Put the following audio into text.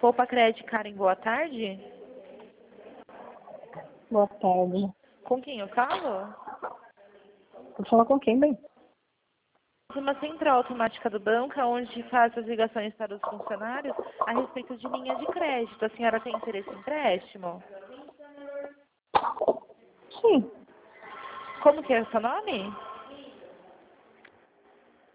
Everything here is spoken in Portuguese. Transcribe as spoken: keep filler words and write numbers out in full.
Poupa Crédito, Karen, boa tarde. Boa tarde. Com quem eu falo? Vou falar com quem, bem? Uma central automática do banco, onde faz as ligações para os funcionários a respeito de linha de crédito. A senhora tem interesse em empréstimo? Sim. Como que é o seu nome?